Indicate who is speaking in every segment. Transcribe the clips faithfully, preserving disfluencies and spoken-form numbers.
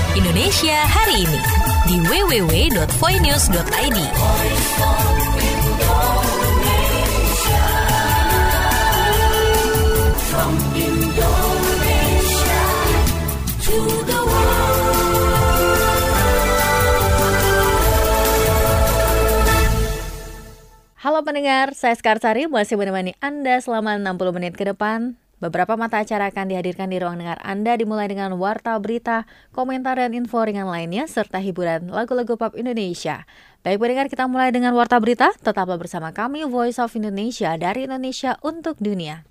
Speaker 1: Indonesia hari ini di w w w dot voinews dot i d. From Indonesia to the world.
Speaker 2: Halo pendengar, saya Skarsari masih menemani Anda selama enam puluh menit ke depan. Beberapa mata acara akan dihadirkan di ruang dengar Anda, dimulai dengan warta berita, komentar dan info ringan lainnya, serta hiburan lagu-lagu pop Indonesia. Baik pendengar, kita mulai dengan warta berita. Tetaplah bersama kami, Voice of Indonesia, dari Indonesia untuk dunia.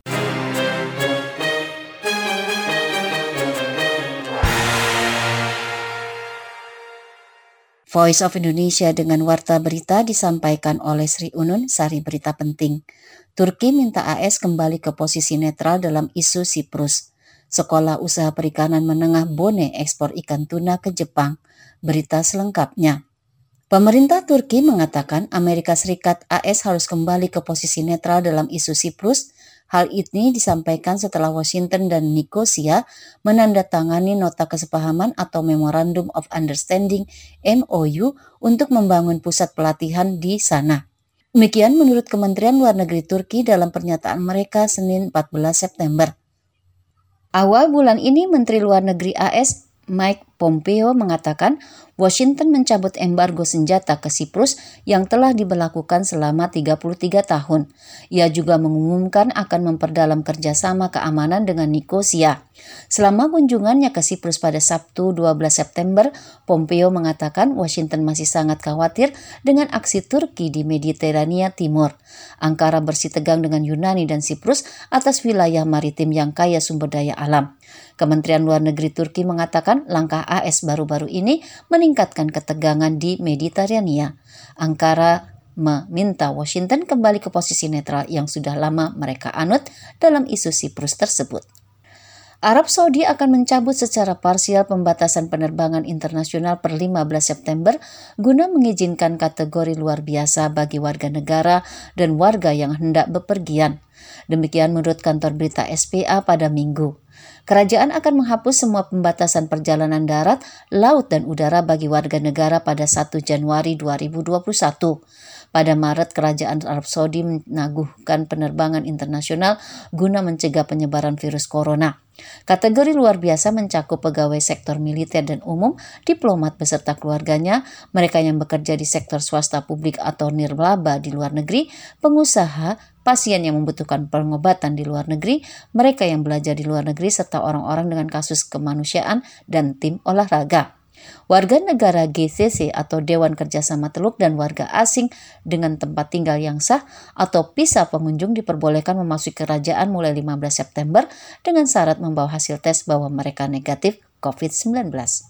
Speaker 3: Voice of Indonesia dengan warta berita disampaikan oleh Sri Unun, Sari Berita Penting. Turki minta A S kembali ke posisi netral dalam isu Siprus. Sekolah Usaha Perikanan Menengah Bone ekspor ikan tuna ke Jepang. Berita selengkapnya. Pemerintah Turki mengatakan Amerika Serikat A S harus kembali ke posisi netral dalam isu Siprus. Hal ini disampaikan setelah Washington dan Nikosia menandatangani nota kesepahaman atau Memorandum of Understanding M O U untuk membangun pusat pelatihan di sana. Demikian menurut Kementerian Luar Negeri Turki dalam pernyataan mereka Senin empat belas September. Awal bulan ini Menteri Luar Negeri A S Mike Pompeo mengatakan Washington mencabut embargo senjata ke Siprus yang telah diberlakukan selama tiga puluh tiga tahun. Ia juga mengumumkan akan memperdalam kerjasama keamanan dengan Nikosia. Selama kunjungannya ke Siprus pada Sabtu dua belas September, Pompeo mengatakan Washington masih sangat khawatir dengan aksi Turki di Mediterania Timur. Ankara bersitegang dengan Yunani dan Siprus atas wilayah maritim yang kaya sumber daya alam. Kementerian Luar Negeri Turki mengatakan langkah A S baru-baru ini meningkatkan ketegangan di Mediterania. Ankara meminta Washington kembali ke posisi netral yang sudah lama mereka anut dalam isu Siprus tersebut. Arab Saudi akan mencabut secara parsial pembatasan penerbangan internasional per lima belas September guna mengizinkan kategori luar biasa bagi warga negara dan warga yang hendak bepergian. Demikian menurut kantor berita S P A pada Minggu. Kerajaan akan menghapus semua pembatasan perjalanan darat, laut dan udara bagi warga negara pada satu Januari dua ribu dua puluh satu. Pada Maret, Kerajaan Arab Saudi menaguhkan penerbangan internasional guna mencegah penyebaran virus corona. Kategori luar biasa mencakup pegawai sektor militer dan umum, diplomat beserta keluarganya, mereka yang bekerja di sektor swasta publik atau nirlaba di luar negeri, pengusaha, pasien yang membutuhkan pengobatan di luar negeri, mereka yang belajar di luar negeri, serta orang-orang dengan kasus kemanusiaan dan tim olahraga. Warga negara G C C atau Dewan Kerjasama Teluk dan warga asing dengan tempat tinggal yang sah atau visa pengunjung diperbolehkan memasuki kerajaan mulai lima belas September dengan syarat membawa hasil tes bahwa mereka negatif covid sembilan belas.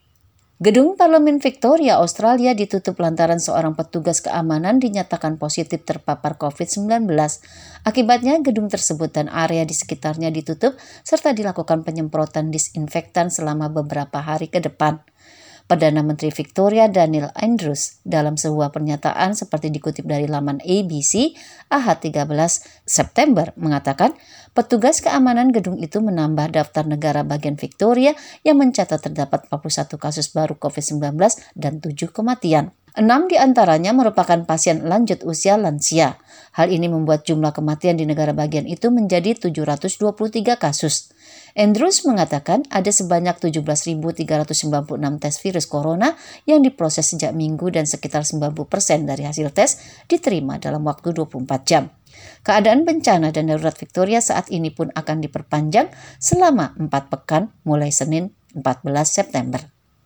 Speaker 3: Gedung Parlemen Victoria, Australia ditutup lantaran seorang petugas keamanan dinyatakan positif terpapar covid sembilan belas. Akibatnya gedung tersebut dan area di sekitarnya ditutup serta dilakukan penyemprotan disinfektan selama beberapa hari ke depan. Perdana Menteri Victoria Daniel Andrews dalam sebuah pernyataan seperti dikutip dari laman A B C Ahad tiga belas September mengatakan petugas keamanan gedung itu menambah daftar negara bagian Victoria yang mencatat terdapat empat puluh satu kasus baru covid sembilan belas dan tujuh kematian. Enam di antaranya merupakan pasien lanjut usia lansia. Hal ini membuat jumlah kematian di negara bagian itu menjadi tujuh ratus dua puluh tiga kasus. Andrews mengatakan ada sebanyak tujuh belas ribu tiga ratus sembilan puluh enam tes virus corona yang diproses sejak minggu dan sekitar sembilan puluh persen dari hasil tes diterima dalam waktu dua puluh empat jam. Keadaan bencana dan darurat Victoria saat ini pun akan diperpanjang selama empat pekan mulai Senin empat belas September.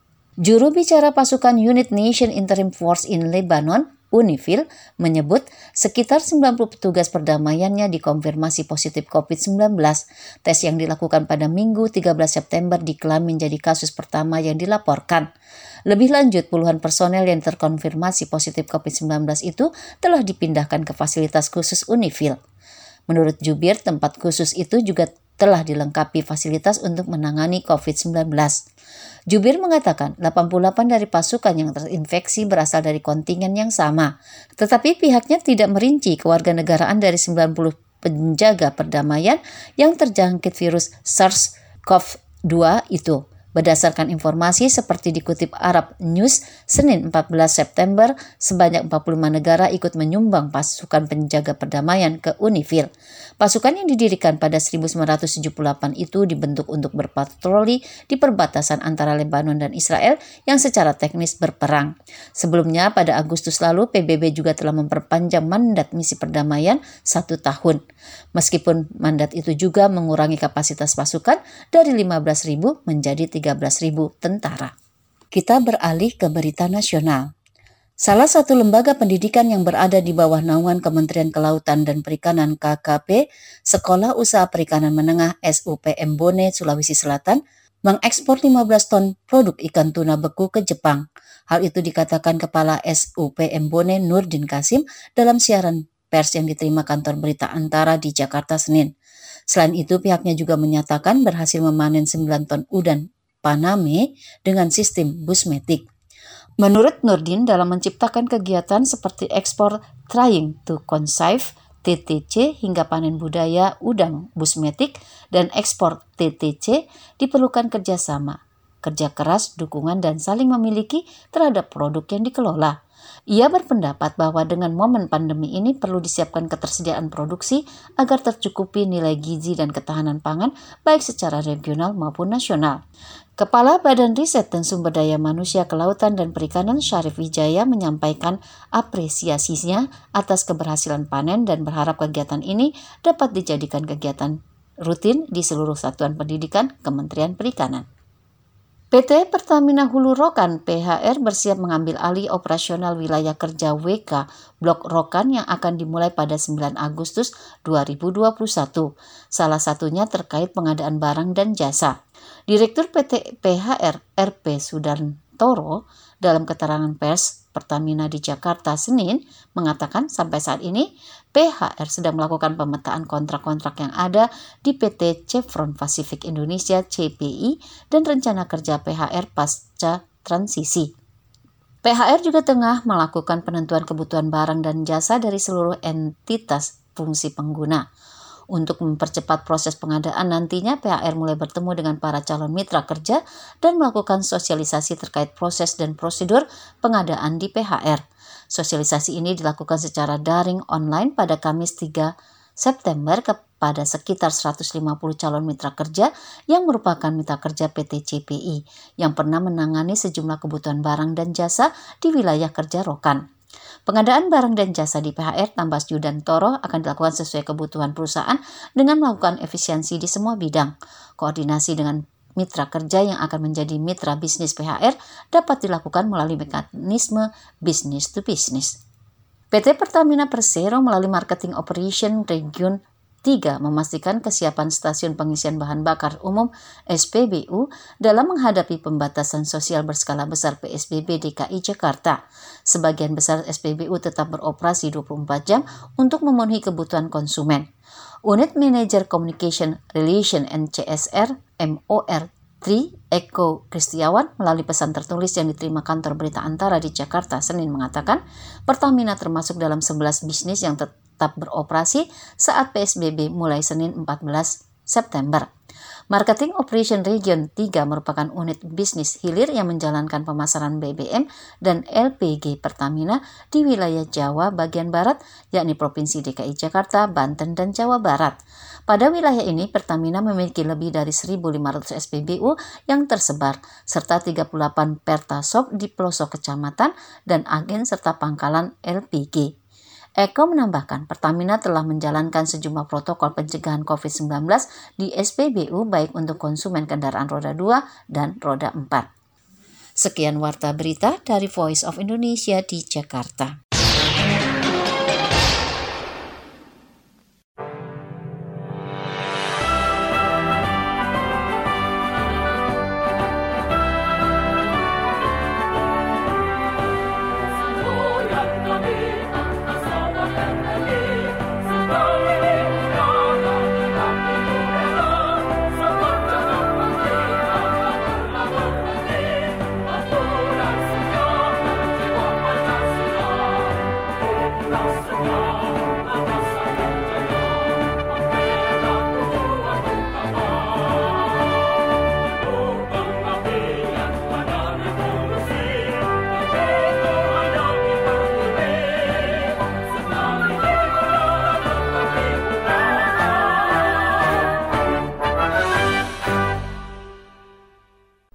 Speaker 3: Juru bicara pasukan Unit Nation Interim Force in Lebanon, UNIFIL, menyebut sekitar sembilan puluh petugas perdamaiannya dikonfirmasi positif covid sembilan belas. Tes yang dilakukan pada Minggu tiga belas September diklaim menjadi kasus pertama yang dilaporkan. Lebih lanjut, puluhan personel yang terkonfirmasi positif covid sembilan belas itu telah dipindahkan ke fasilitas khusus UNIFIL. Menurut jubir, tempat khusus itu juga telah dilengkapi fasilitas untuk menangani covid sembilan belas. Jubir mengatakan delapan puluh delapan dari pasukan yang terinfeksi berasal dari kontingen yang sama. Tetapi pihaknya tidak merinci kewarganegaraan dari sembilan puluh penjaga perdamaian yang terjangkit virus SARS-C o V dua itu. Berdasarkan informasi seperti dikutip Arab News, Senin empat belas September, sebanyak empat puluh lima negara ikut menyumbang pasukan penjaga perdamaian ke UNIFIL. Pasukan yang didirikan pada seribu sembilan ratus tujuh puluh delapan itu dibentuk untuk berpatroli di perbatasan antara Lebanon dan Israel yang secara teknis berperang. Sebelumnya, pada Agustus lalu, P B B juga telah memperpanjang mandat misi perdamaian satu tahun. Meskipun mandat itu juga mengurangi kapasitas pasukan dari lima belas ribu menjadi tiga belas ribu tentara. Kita beralih ke berita nasional. Salah satu lembaga pendidikan yang berada di bawah naungan Kementerian Kelautan dan Perikanan K K P, Sekolah Usaha Perikanan Menengah S U P M Bone, Sulawesi Selatan, mengekspor lima belas ton produk ikan tuna beku ke Jepang. Hal itu dikatakan Kepala S U P M Bone Nurdin Kasim dalam siaran pers yang diterima kantor berita Antara di Jakarta Senin. Selain itu, pihaknya juga menyatakan berhasil memanen sembilan ton udang Paname dengan sistem busmetik. Menurut Nurdin, dalam menciptakan kegiatan seperti ekspor Trying to Conceive T T C hingga panen budaya udang busmetik dan ekspor T T C diperlukan kerjasama, kerja keras, dukungan, dan saling memiliki terhadap produk yang dikelola. Ia berpendapat bahwa dengan momen pandemi ini perlu disiapkan ketersediaan produksi agar tercukupi nilai gizi dan ketahanan pangan baik secara regional maupun nasional. Kepala Badan Riset dan Sumber Daya Manusia Kelautan dan Perikanan Syarif Wijaya menyampaikan apresiasinya atas keberhasilan panen dan berharap kegiatan ini dapat dijadikan kegiatan rutin di seluruh satuan pendidikan Kementerian Perikanan. P T Pertamina Hulu Rokan P H R bersiap mengambil alih operasional wilayah kerja W K Blok Rokan yang akan dimulai pada sembilan Agustus dua ribu dua puluh satu. Salah satunya terkait pengadaan barang dan jasa. Direktur P T P H R R P Sudantoro dalam keterangan pers Pertamina di Jakarta Senin mengatakan sampai saat ini P H R sedang melakukan pemetaan kontrak-kontrak yang ada di P T Chevron Pacific Indonesia C P I dan rencana kerja P H R pasca transisi. P H R juga tengah melakukan penentuan kebutuhan barang dan jasa dari seluruh entitas fungsi pengguna. Untuk mempercepat proses pengadaan nantinya P H R mulai bertemu dengan para calon mitra kerja dan melakukan sosialisasi terkait proses dan prosedur pengadaan di P H R. Sosialisasi ini dilakukan secara daring online pada Kamis tiga September kepada sekitar seratus lima puluh calon mitra kerja yang merupakan mitra kerja P T C P I yang pernah menangani sejumlah kebutuhan barang dan jasa di wilayah kerja Rokan. Pengadaan barang dan jasa di P H R tambah Sudantoro akan dilakukan sesuai kebutuhan perusahaan dengan melakukan efisiensi di semua bidang. Koordinasi dengan mitra kerja yang akan menjadi mitra bisnis P H R dapat dilakukan melalui mekanisme business to business. P T Pertamina Persero melalui Marketing Operation Region tiga memastikan kesiapan stasiun pengisian bahan bakar umum S P B U dalam menghadapi pembatasan sosial berskala besar P S B B D K I Jakarta. Sebagian besar S P B U tetap beroperasi dua puluh empat jam untuk memenuhi kebutuhan konsumen. Unit Manager Communication Relation N C S R M O R Tri Eko Kristiawan melalui pesan tertulis yang diterima kantor berita Antara di Jakarta Senin mengatakan Pertamina termasuk dalam sebelas bisnis yang tetap tetap beroperasi saat P S B B mulai Senin empat belas September. Marketing Operation Region tiga merupakan unit bisnis hilir yang menjalankan pemasaran B B M dan L P G Pertamina di wilayah Jawa bagian Barat, yakni Provinsi D K I Jakarta, Banten, dan Jawa Barat. Pada wilayah ini, Pertamina memiliki lebih dari seribu lima ratus S P B U yang tersebar, serta tiga puluh delapan Pertasop di pelosok kecamatan dan agen serta pangkalan L P G. Eko menambahkan, Pertamina telah menjalankan sejumlah protokol pencegahan covid sembilan belas di S P B U baik untuk konsumen kendaraan roda dua dan roda empat. Sekian warta berita dari Voice of Indonesia di Jakarta.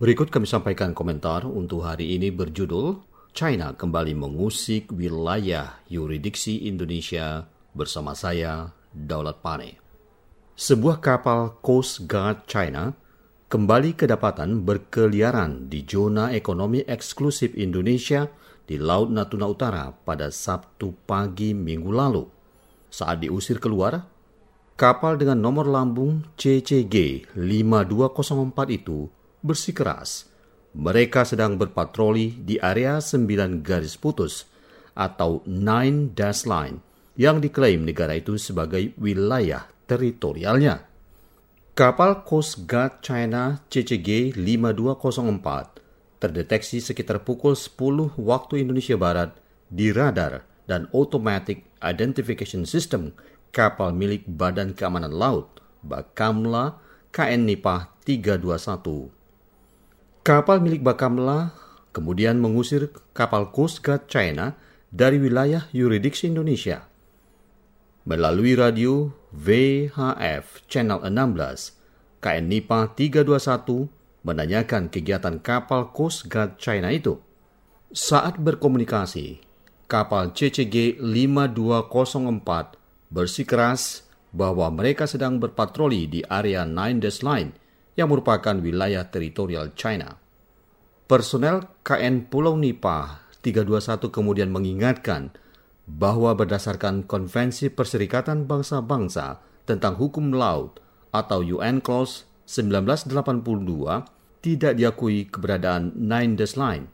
Speaker 4: Berikut kami sampaikan komentar untuk hari ini berjudul China kembali mengusik wilayah yurisdiksi Indonesia bersama saya, Daulat Pane. Sebuah kapal Coast Guard China kembali kedapatan berkeliaran di zona ekonomi eksklusif Indonesia di Laut Natuna Utara pada Sabtu pagi minggu lalu. Saat diusir keluar, kapal dengan nomor lambung C C G lima dua nol empat itu bersikeras. Mereka sedang berpatroli di area sembilan garis putus atau nine dash line yang diklaim negara itu sebagai wilayah teritorialnya. Kapal Coast Guard China C C G lima dua nol empat terdeteksi sekitar pukul sepuluh waktu Indonesia Barat di radar dan Automatic Identification System kapal milik Badan Keamanan Laut Bakamla K N Nipah tiga dua satu. Kapal milik Bakamla kemudian mengusir kapal Coast Guard China dari wilayah yurisdiksi Indonesia. Melalui radio V H F Channel enam belas, K N Nipah tiga dua satu menanyakan kegiatan kapal Coast Guard China itu. Saat berkomunikasi, kapal C C G lima dua nol empat bersikeras bahwa mereka sedang berpatroli di area nine dash line yang merupakan wilayah teritorial China. Personel K N Pulau Nipah tiga dua satu kemudian mengingatkan bahwa berdasarkan Konvensi Perserikatan Bangsa-Bangsa tentang Hukum Laut atau U N Clause sembilan belas delapan puluh dua tidak diakui keberadaan nine dash line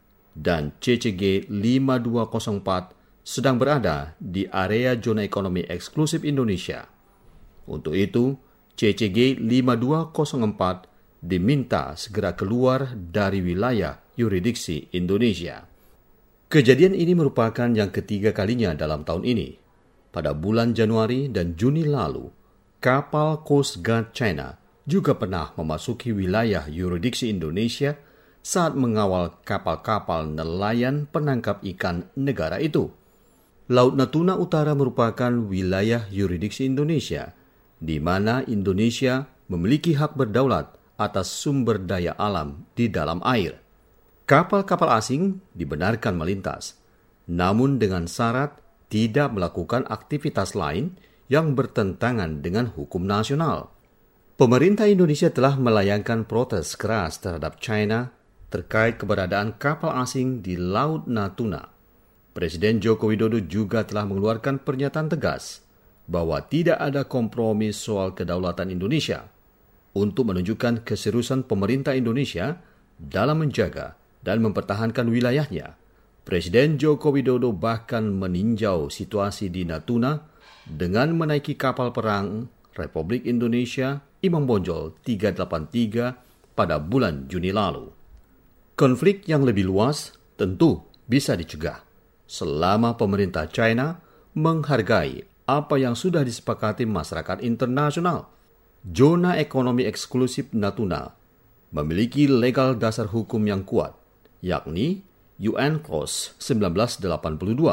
Speaker 4: dan C C G lima dua nol empat sedang berada di area zona ekonomi eksklusif Indonesia. Untuk itu, C C G lima dua nol empat diminta segera keluar dari wilayah yurisdiksi Indonesia. Kejadian ini merupakan yang ketiga kalinya dalam tahun ini. Pada bulan Januari dan Juni lalu, kapal Coast Guard China juga pernah memasuki wilayah yurisdiksi Indonesia saat mengawal kapal-kapal nelayan penangkap ikan negara itu. Laut Natuna Utara merupakan wilayah yurisdiksi Indonesia, di mana Indonesia memiliki hak berdaulat atas sumber daya alam di dalam air. Kapal-kapal asing dibenarkan melintas, namun dengan syarat tidak melakukan aktivitas lain yang bertentangan dengan hukum nasional. Pemerintah Indonesia telah melayangkan protes keras terhadap China terkait keberadaan kapal asing di Laut Natuna. Presiden Joko Widodo juga telah mengeluarkan pernyataan tegas bahwa tidak ada kompromi soal kedaulatan Indonesia untuk menunjukkan keseriusan pemerintah Indonesia dalam menjaga dan mempertahankan wilayahnya. Presiden Joko Widodo bahkan meninjau situasi di Natuna dengan menaiki kapal perang Republik Indonesia Imam Bonjol tiga delapan tiga pada bulan Juni lalu. Konflik yang lebih luas tentu bisa dicegah selama pemerintah China menghargai apa yang sudah disepakati masyarakat internasional. Zona ekonomi eksklusif Natuna memiliki legal dasar hukum yang kuat, yakni U N Clause sembilan belas delapan puluh dua,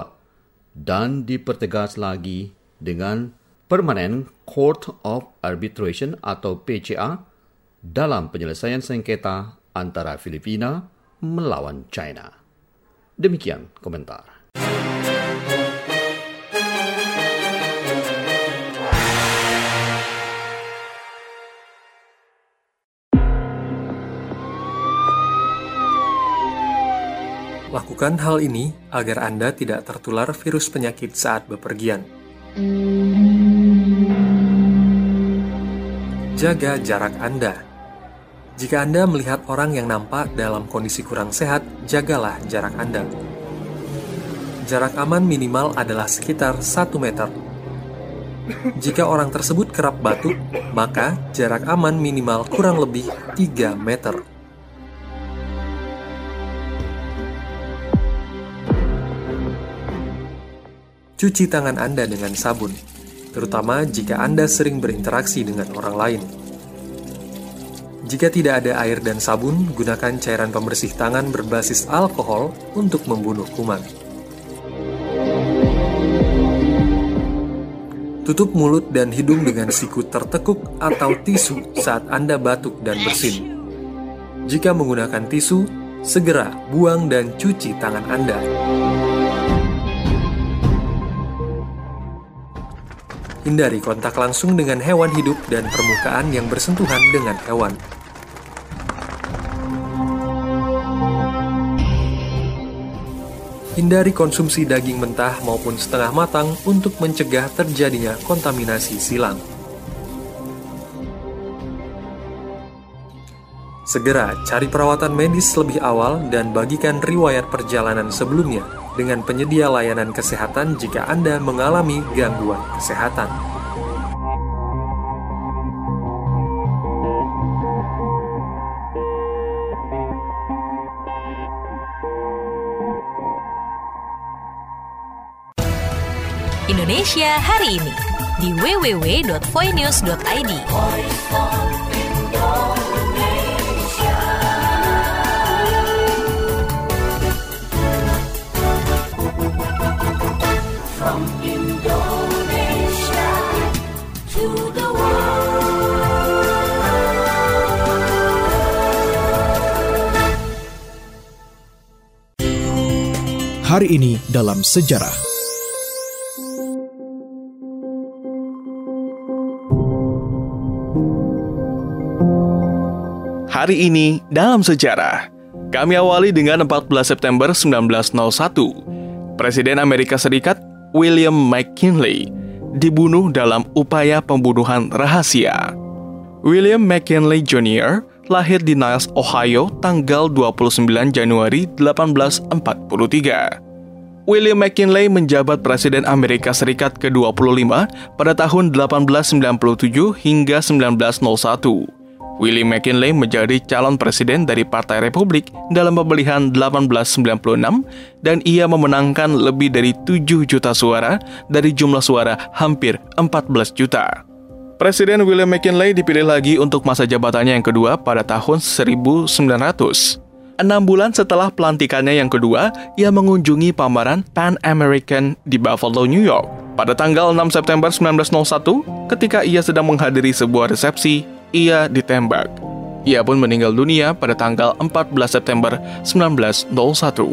Speaker 4: dan dipertegas lagi dengan Permanent Court of Arbitration atau P C A dalam penyelesaian sengketa antara Filipina melawan China. Demikian komentar.
Speaker 5: Lakukan hal ini agar Anda tidak tertular virus penyakit saat bepergian. Jaga jarak Anda. Jika Anda melihat orang yang nampak dalam kondisi kurang sehat, jagalah jarak Anda. Jarak aman minimal adalah sekitar satu meter. Jika orang tersebut kerap batuk, maka jarak aman minimal kurang lebih tiga meter. Cuci tangan Anda dengan sabun, terutama jika Anda sering berinteraksi dengan orang lain. Jika tidak ada air dan sabun, gunakan cairan pembersih tangan berbasis alkohol untuk membunuh kuman. Tutup mulut dan hidung dengan siku tertekuk atau tisu saat Anda batuk dan bersin. Jika menggunakan tisu, segera buang dan cuci tangan Anda. Hindari kontak langsung dengan hewan hidup dan permukaan yang bersentuhan dengan hewan. Hindari konsumsi daging mentah maupun setengah matang untuk mencegah terjadinya kontaminasi silang. Segera cari perawatan medis lebih awal dan bagikan riwayat perjalanan sebelumnya dengan penyedia layanan kesehatan jika Anda mengalami gangguan kesehatan.
Speaker 1: Indonesia hari ini di w w w dot voinews dot i d. From Indonesia to the world.
Speaker 6: Hari ini dalam sejarah.
Speaker 7: Hari ini dalam sejarah. Kami awali dengan empat belas September sembilan belas nol satu. Presiden Amerika Serikat William McKinley dibunuh dalam upaya pembunuhan rahasia. William McKinley Junior lahir di Niles, Ohio, tanggal dua puluh sembilan Januari delapan belas empat puluh tiga. William McKinley menjabat Presiden Amerika Serikat ke dua puluh lima pada tahun delapan belas sembilan puluh tujuh hingga sembilan belas nol satu. William McKinley menjadi calon presiden dari Partai Republik dalam pemilihan delapan belas sembilan puluh enam dan ia memenangkan lebih dari tujuh juta suara dari jumlah suara hampir empat belas juta. Presiden William McKinley dipilih lagi untuk masa jabatannya yang kedua pada tahun seribu sembilan ratus. Enam bulan setelah pelantikannya yang kedua, ia mengunjungi pameran Pan American di Buffalo, New York. Pada tanggal enam September sembilan belas nol satu, ketika ia sedang menghadiri sebuah resepsi, ia ditembak. Ia pun meninggal dunia pada tanggal empat belas September sembilan belas nol satu.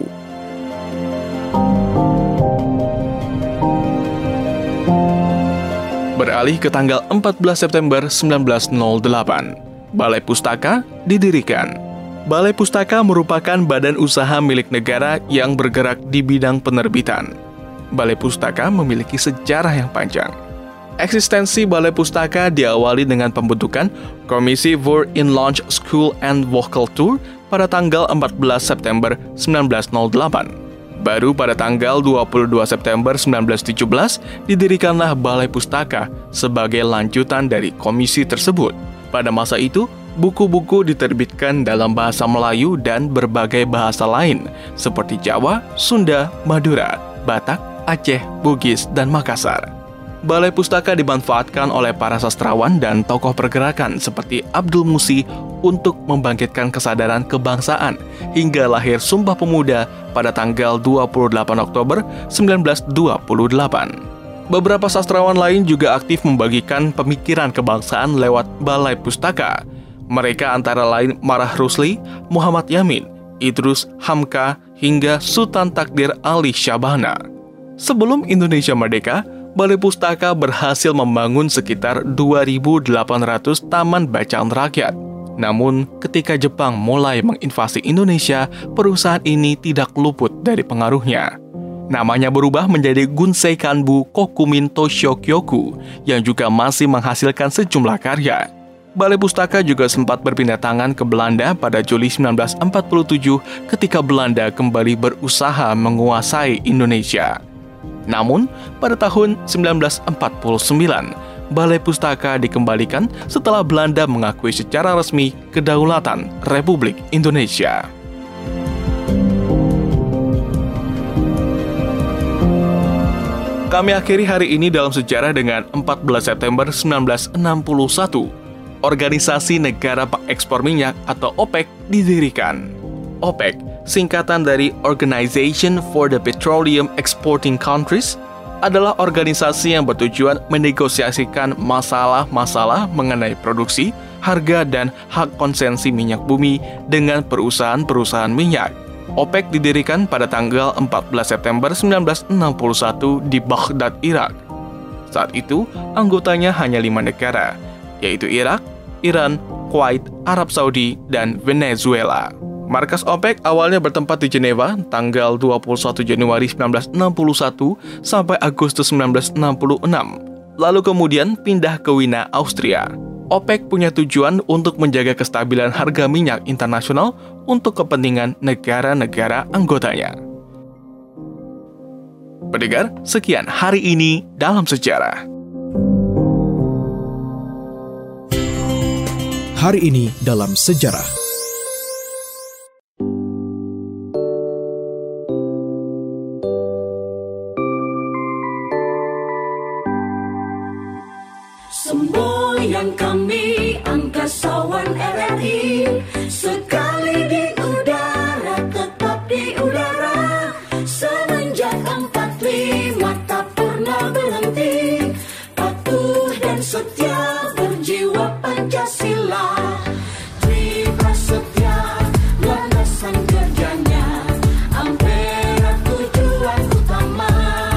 Speaker 7: Beralih ke tanggal empat belas September sembilan belas nol delapan, Balai Pustaka didirikan. Balai Pustaka merupakan badan usaha milik negara yang bergerak di bidang penerbitan. Balai Pustaka memiliki sejarah yang panjang. Eksistensi Balai Pustaka diawali dengan pembentukan Komisi for In-Launch School and Vocal Tour pada tanggal empat belas September sembilan belas nol delapan. Baru pada tanggal dua puluh dua September sembilan belas tujuh belas didirikanlah Balai Pustaka sebagai lanjutan dari komisi tersebut. Pada masa itu, buku-buku diterbitkan dalam bahasa Melayu dan berbagai bahasa lain seperti Jawa, Sunda, Madura, Batak, Aceh, Bugis, dan Makassar. Balai Pustaka dimanfaatkan oleh para sastrawan dan tokoh pergerakan seperti Abdul Musi untuk membangkitkan kesadaran kebangsaan hingga lahir Sumpah Pemuda pada tanggal dua puluh delapan Oktober sembilan belas dua puluh delapan. Beberapa sastrawan lain juga aktif membagikan pemikiran kebangsaan lewat Balai Pustaka. Mereka antara lain Marah Rusli, Muhammad Yamin, Idrus Hamka, hingga Sultan Takdir Ali Syabana. Sebelum Indonesia merdeka, Balai Pustaka berhasil membangun sekitar dua ribu delapan ratus taman bacaan rakyat. Namun, ketika Jepang mulai menginvasi Indonesia, perusahaan ini tidak luput dari pengaruhnya. Namanya berubah menjadi Gunsei Kanbu Kokumin Toshokyoku, yang juga masih menghasilkan sejumlah karya. Balai Pustaka juga sempat berpindah tangan ke Belanda pada Juli sembilan belas empat puluh tujuh ketika Belanda kembali berusaha menguasai Indonesia. Namun, pada tahun sembilan belas empat puluh sembilan, Balai Pustaka dikembalikan setelah Belanda mengakui secara resmi kedaulatan Republik Indonesia. Kami akhiri hari ini dalam sejarah dengan empat belas September sembilan belas enam puluh satu. Organisasi Negara Pengekspor Minyak atau OPEC didirikan. OPEC, singkatan dari Organization for the Petroleum Exporting Countries, adalah organisasi yang bertujuan menegosiasikan masalah-masalah mengenai produksi, harga dan hak konsesi minyak bumi dengan perusahaan-perusahaan minyak. OPEC didirikan pada tanggal empat belas September seribu sembilan ratus enam puluh satu di Baghdad, Irak. Saat itu, anggotanya hanya lima negara, yaitu Irak, Iran, Kuwait, Arab Saudi, dan Venezuela. Markas OPEC awalnya bertempat di Jenewa tanggal dua puluh satu Januari seribu sembilan ratus enam puluh satu sampai Agustus seribu sembilan ratus enam puluh enam, lalu kemudian pindah ke Wina, Austria. OPEC punya tujuan untuk menjaga kestabilan harga minyak internasional untuk kepentingan negara-negara anggotanya. Pendengar, sekian hari ini dalam sejarah.
Speaker 6: Hari ini dalam sejarah.
Speaker 8: Semboyan kami angkasawan R R I, sekali di udara tetap di udara. Semenjak empat lima tak pernah berhenti, patuh dan setia berjiwa Pancasila. Tri Prasetya landasan kerjanya, Ampera tujuan utama.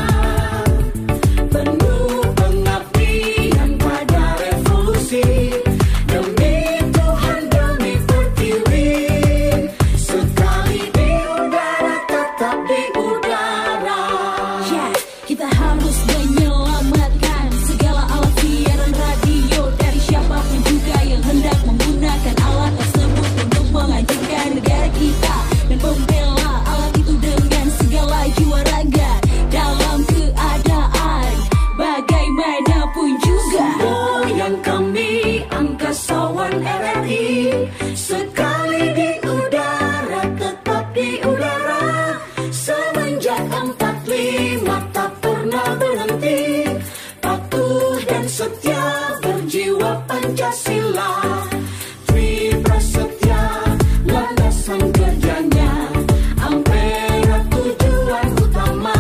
Speaker 8: Penuh pengabdian pada revolusi, demi Tuhan demi pertiwi. Sekali di udara tetap di udara.
Speaker 9: Yeah, kita harus menyelamatkan segala alat siaran radio dari siapapun juga yang hendak menggunakan alat tersebut untuk menghancurkan negara kita dan membela alat itu dengan segala jiwa raga dalam keadaan bagaimanapun juga.
Speaker 8: Semboyan kami angkasawan R R I, sekali di udara tetap di udara. Semenjak empat lima tak pernah berhenti, patuh dan setia berjiwa Pancasila. Tri Prasetya landasan kerjanya, Ampera tujuan utama.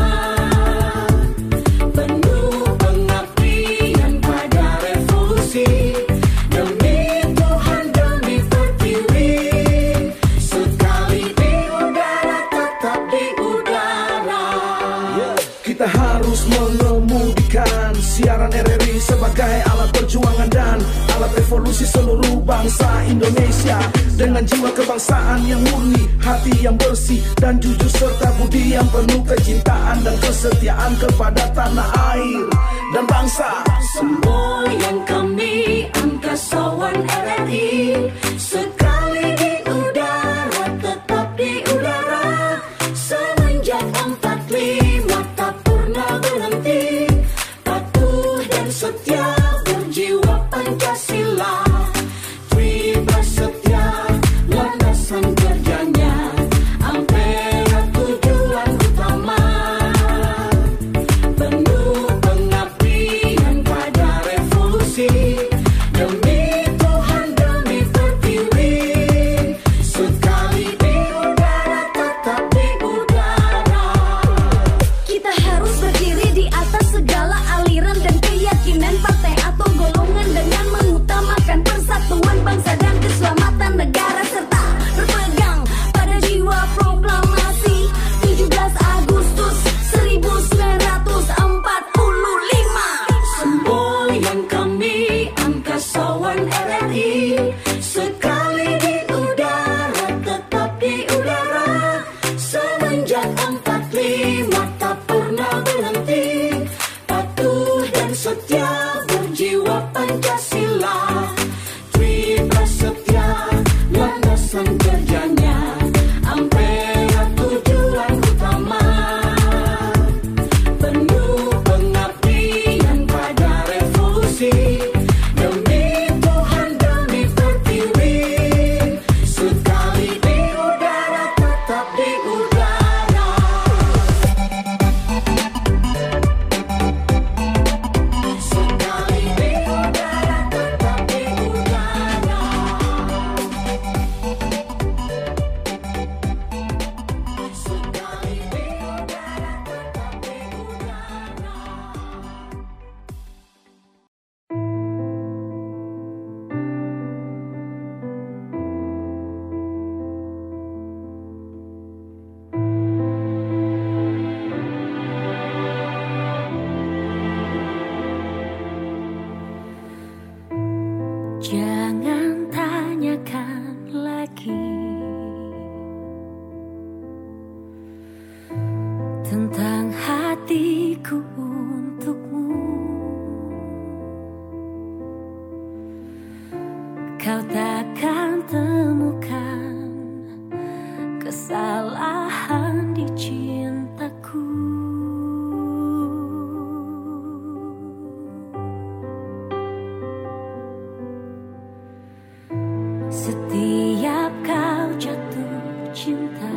Speaker 8: Penuh pengabdian pada revolusi, demi Tuhan demi pertiwi. Sekali di udara tetap di udara.
Speaker 10: Kita harus mengemudikan siaran R R I sebagai alat perjuangan dan alat revolusi seluruh bangsa Indonesia. Dengan jiwa kebangsaan yang murni, hati yang bersih dan jujur serta budi yang penuh kecintaan dan kesetiaan kepada tanah air dan bangsa.
Speaker 8: Semboyan kami angkasawan R R I, sekali di udara tetap di udara. Semenjak empat lima tak pernah berhenti, patuh dan setia berjiwa Pancasila. Tri Prasetya landasan kerjanya, Ampera tujuan utama. Penuh pengabdian pada revolusi, demi Tuhan demi pertiwi.
Speaker 9: tentang hatiku untukmu. Kau takkan temukan kesalahan di cintaku. Setiap kau jatuh cinta,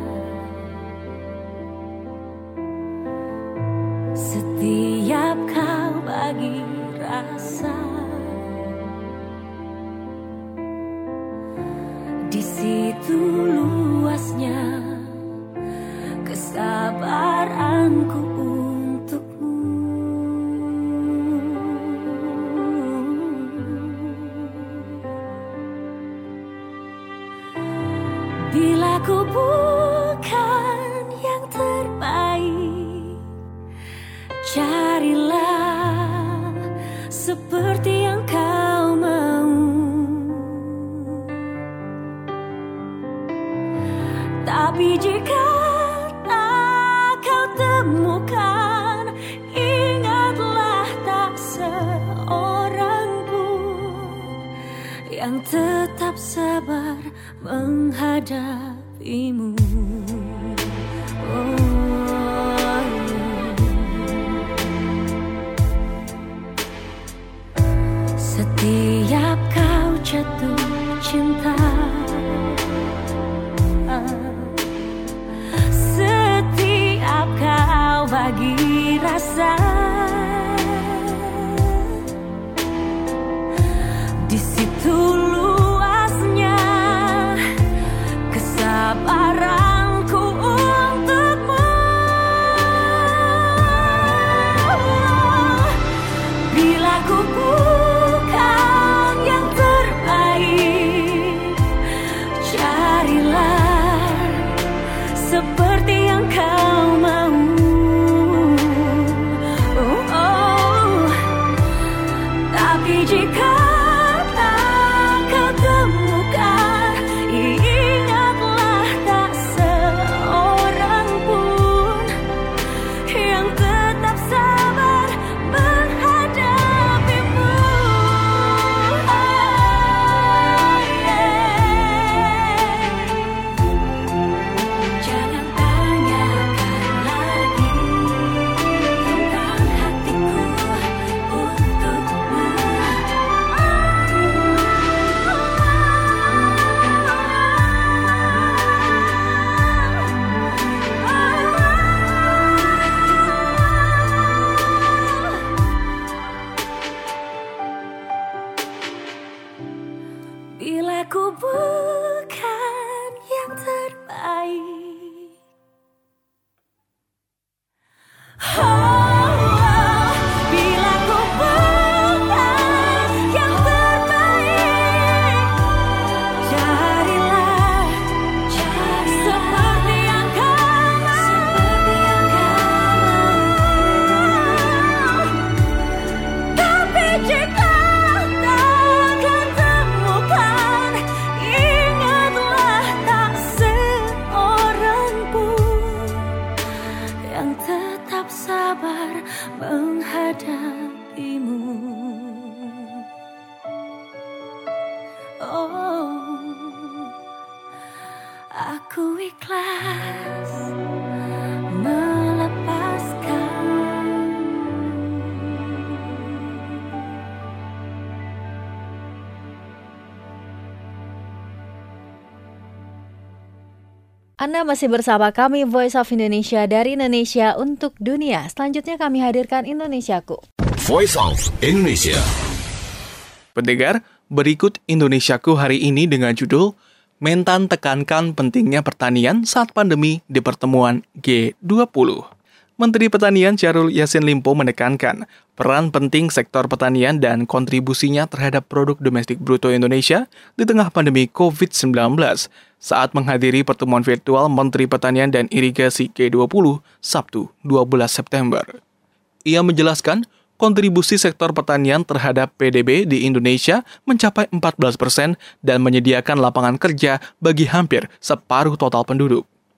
Speaker 9: setiap kau bagi rasa, di situ luasnya kesabaranku untukmu. Bila ku bukan yang terbaik, carilah seperti yang kau mau. Tapi jika tak kau temukan, ingatlah tak seorang pun yang tetap sabar menghadapimu. Oh, setiap kau jatuh cinta, setiap kau bagi rasa, di situ luasnya kesabaranku untukmu. Bila ku bukan yang terbaik, carilah seperti yang kau mau. Oh, oh. Tapi jika tak kau temukan, ingatlah tak seorang pun yang tetap sabar menghadapimu. Oh, yeah. Jangan tanyakan lagi tentang hatiku untukmu. Bila ku bukan yang terbaik, oh, bila ku bukan yang terbaik, carilah seperti yang kau mau. Tapi jika takkan temukan, ingatlah tak seorang pun yang tetap sabar menghadapimu. Oh, aku ikhlas melepaskan.
Speaker 2: Anda masih bersama kami Voice of Indonesia dari Indonesia untuk dunia. Selanjutnya kami hadirkan Indonesiaku.
Speaker 6: Voice of Indonesia.
Speaker 7: Pendengar, berikut Indonesiaku hari ini dengan judul Mentan tekankan pentingnya pertanian saat pandemi di pertemuan G dua puluh. Menteri Pertanian Syahrul Yassin Limpo menekankan peran penting sektor pertanian dan kontribusinya terhadap produk domestik bruto Indonesia di tengah pandemi covid sembilan belas saat menghadiri pertemuan virtual Menteri Pertanian dan Irigasi G dua puluh Sabtu dua belas September. Ia menjelaskan kontribusi sektor pertanian terhadap P D B di Indonesia mencapai empat belas persen dan menyediakan lapangan kerja bagi hampir separuh total penduduk.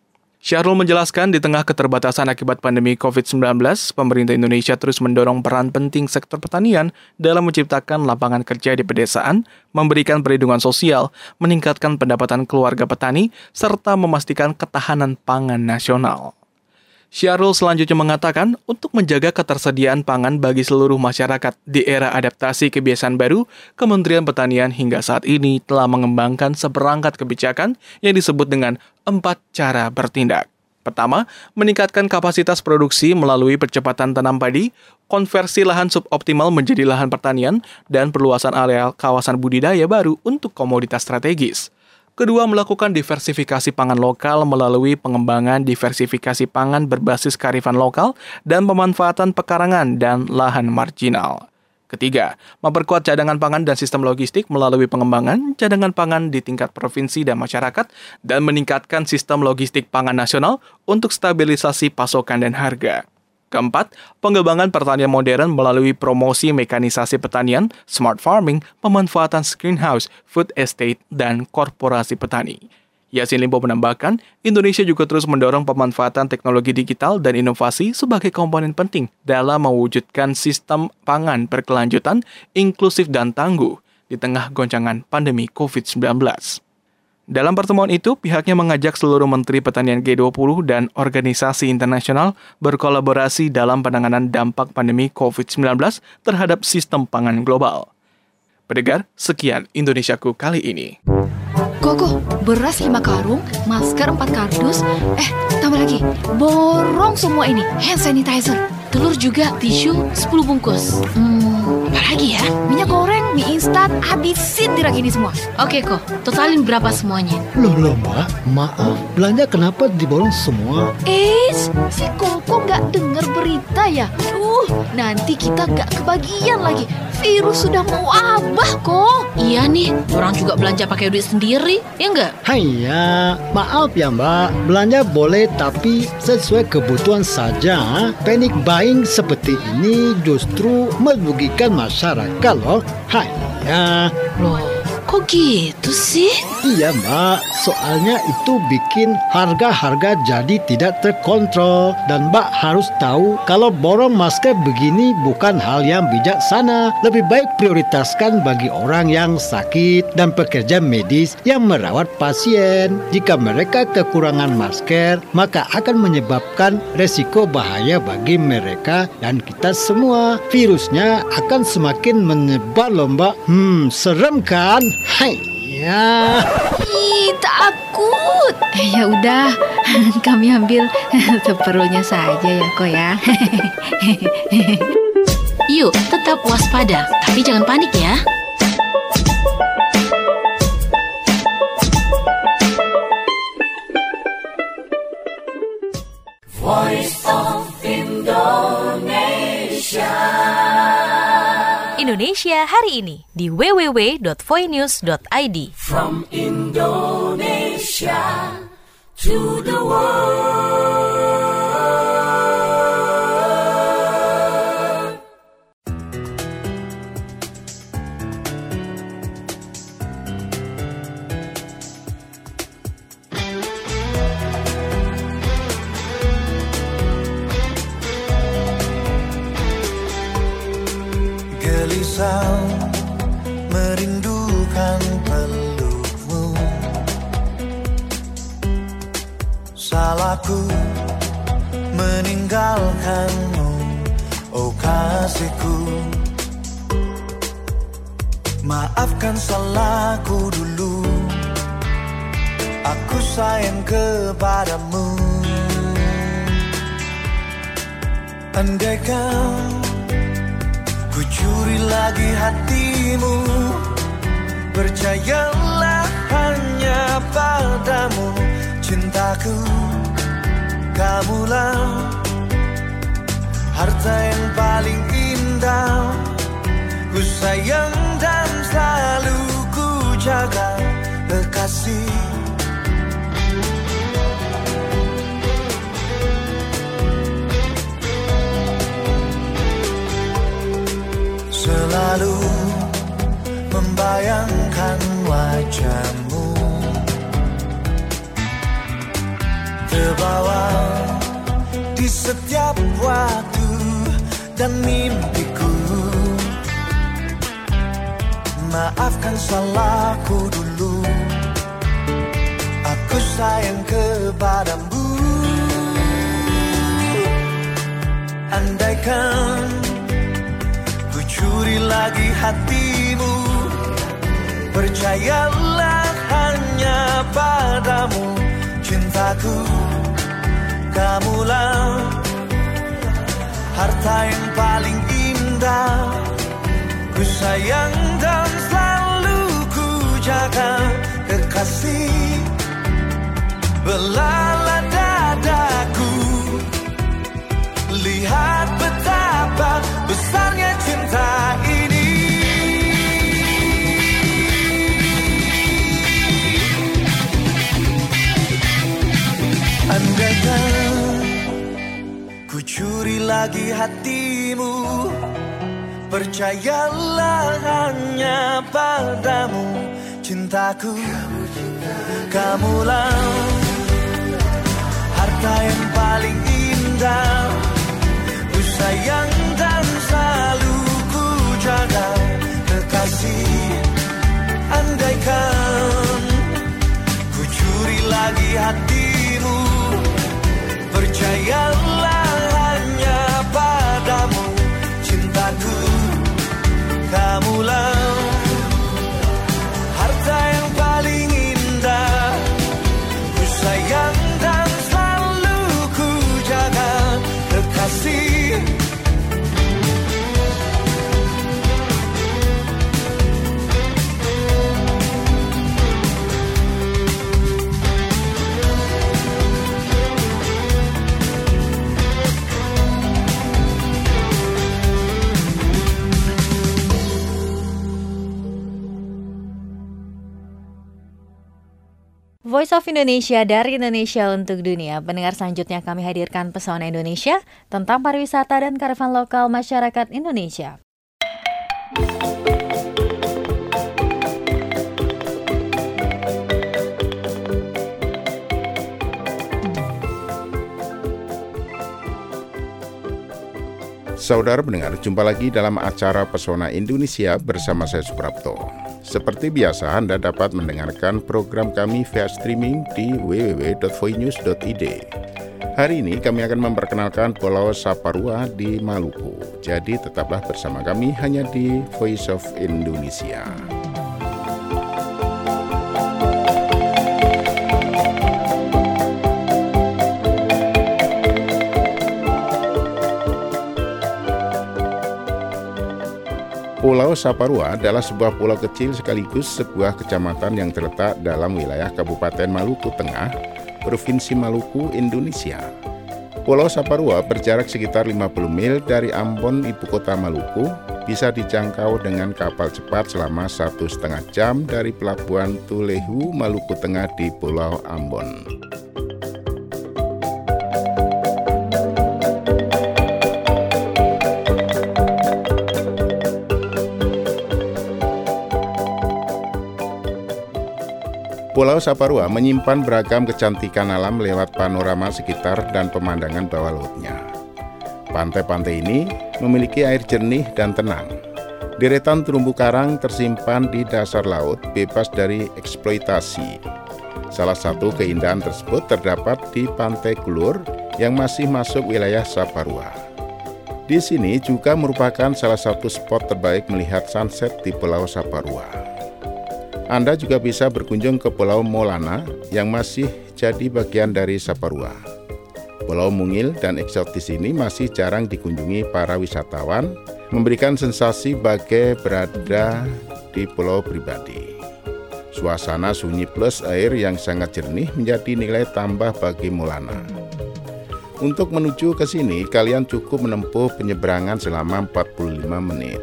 Speaker 7: Syahrul menjelaskan di tengah keterbatasan akibat pandemi covid sembilan belas, pemerintah Indonesia terus mendorong peran penting sektor pertanian dalam menciptakan lapangan kerja di pedesaan, memberikan perlindungan sosial, meningkatkan pendapatan keluarga petani, serta memastikan ketahanan pangan nasional. Syahrul selanjutnya mengatakan, untuk menjaga ketersediaan pangan bagi seluruh masyarakat di era adaptasi kebiasaan baru, Kementerian Pertanian hingga saat ini telah mengembangkan seperangkat kebijakan yang disebut dengan empat cara bertindak. Pertama, meningkatkan kapasitas produksi melalui percepatan tanam padi, konversi lahan suboptimal menjadi lahan pertanian, dan perluasan areal kawasan budidaya baru untuk komoditas strategis. Kedua, melakukan diversifikasi pangan lokal melalui pengembangan diversifikasi pangan berbasis kearifan lokal dan pemanfaatan pekarangan dan lahan marginal. Ketiga, memperkuat cadangan pangan dan sistem logistik melalui pengembangan cadangan pangan di tingkat provinsi dan masyarakat dan meningkatkan sistem logistik pangan nasional untuk stabilisasi pasokan dan harga. Keempat, pengembangan pertanian modern melalui promosi mekanisasi pertanian, smart farming, pemanfaatan greenhouse, food estate, dan korporasi petani. Yassin Limpo menambahkan, Indonesia juga terus mendorong pemanfaatan teknologi digital dan inovasi sebagai komponen penting dalam mewujudkan sistem pangan berkelanjutan, inklusif, dan tangguh di tengah goncangan pandemi covid sembilan belas. Dalam pertemuan itu, pihaknya mengajak seluruh Menteri Pertanian G dua puluh dan organisasi internasional berkolaborasi dalam penanganan dampak pandemi covid sembilan belas terhadap sistem pangan global. Pendengar, sekian Indonesiaku kali ini.
Speaker 11: Koko, beras lima karung, masker empat kardus, eh tambah lagi, borong semua ini, hand sanitizer, telur juga, tisu sepuluh bungkus. Hmm, apa lagi ya? Minyak goreng, mie instan, habisin di rak ini semua.
Speaker 12: Oke kok, totalin berapa semuanya?
Speaker 13: Loh loh mbak, maaf, belanja kenapa diborong semua?
Speaker 11: Eh, si Koko nggak dengar berita ya? Uh, nanti kita nggak kebagian lagi. Virus sudah mau wabah kok.
Speaker 12: Iya nih, orang juga belanja pakai duit sendiri, ya enggak?
Speaker 13: Haiya, maaf ya mbak, belanja boleh tapi sesuai kebutuhan saja. Panic buying seperti ini justru merugikan masyarakat loh. Haiya.
Speaker 12: Loh, kok gitu sih?
Speaker 13: Iya mbak, soalnya itu bikin harga-harga jadi tidak terkontrol. Dan mbak harus tahu kalau borong masker begini bukan hal yang bijaksana. Lebih baik prioritaskan bagi orang yang sakit dan pekerja medis yang merawat pasien. Jika mereka kekurangan masker, maka akan menyebabkan resiko bahaya bagi mereka dan kita semua. Virusnya akan semakin menyebar loh mbak. Hmm, serem kan? Hai. Ya.
Speaker 11: Ih, takut. Eh, ya udah, kami ambil seperlunya saja ya kok ya.
Speaker 12: Yuk, tetap waspada, tapi jangan panik ya.
Speaker 8: Voice of Indonesia.
Speaker 1: Indonesia hari ini di w w w dot voinews dot i d.
Speaker 8: From Indonesia to the world.
Speaker 14: Gelisah merindukan pelukmu. Salahku meninggalkanmu, oh kasihku. Maafkan salahku dulu, aku sayang kepadamu. Andaikan ku curi lagi hatimu, percayalah hanya padamu. Cintaku, kamulah harta yang paling indah. Ku sayang dan selalu ku jaga, kekasih. Selalu membayangkan wajahmu, terbawa setiap waktu dan mimpiku. Maafkan salahku dulu, aku sayang kepadamu. Andaikan ku curi lagi hatimu, percayalah hanya padamu cintaku. Kamulah harta yang paling indah, ku sayang dan selalu ku jaga. Kekasih, belalah dadaku, lihat betapa besarnya cinta ini. Andaikan ku curi lagi hatimu, percayalah hanya padamu cintaku. Kamulah harta yang paling indah, ku sayang dan selalu ku jaga. Kekasih, andaikan ku curi lagi hatimu, percayalah hanya padamu cintaku. Kamulah harta yang paling indah, ku sayang dan selalu ku jaga. Kekasih,
Speaker 2: Voice of Indonesia dari Indonesia untuk dunia. Pendengar, selanjutnya kami hadirkan Pesona Indonesia tentang pariwisata dan kearifan lokal masyarakat Indonesia.
Speaker 15: Saudara pendengar, jumpa lagi dalam acara Pesona Indonesia bersama saya Suprapto. Seperti biasa, Anda dapat mendengarkan program kami via streaming di w w w dot voinews dot i d. Hari ini kami akan memperkenalkan Pulau Saparua di Maluku. Jadi tetaplah bersama kami hanya di Voice of Indonesia. Pulau Saparua adalah sebuah pulau kecil sekaligus sebuah kecamatan yang terletak dalam wilayah Kabupaten Maluku Tengah, Provinsi Maluku, Indonesia. Pulau Saparua berjarak sekitar lima puluh mil dari Ambon, ibu kota Maluku, bisa dijangkau dengan kapal cepat selama satu setengah jam dari Pelabuhan Tulehu, Maluku Tengah di Pulau Ambon. Pulau Saparua menyimpan beragam kecantikan alam lewat panorama sekitar dan pemandangan bawah lautnya. Pantai-pantai ini memiliki air jernih dan tenang. Deretan terumbu karang tersimpan di dasar laut, bebas dari eksploitasi. Salah satu keindahan tersebut terdapat di Pantai Kulur yang masih masuk wilayah Saparua. Di sini juga merupakan salah satu spot terbaik melihat sunset di Pulau Saparua. Anda juga bisa berkunjung ke Pulau Molana yang masih jadi bagian dari Saparua. Pulau mungil dan eksotis ini masih jarang dikunjungi para wisatawan, memberikan sensasi bagai berada di pulau pribadi. Suasana sunyi plus air yang sangat jernih menjadi nilai tambah bagi Molana. Untuk menuju ke sini, kalian cukup menempuh penyeberangan selama empat puluh lima menit.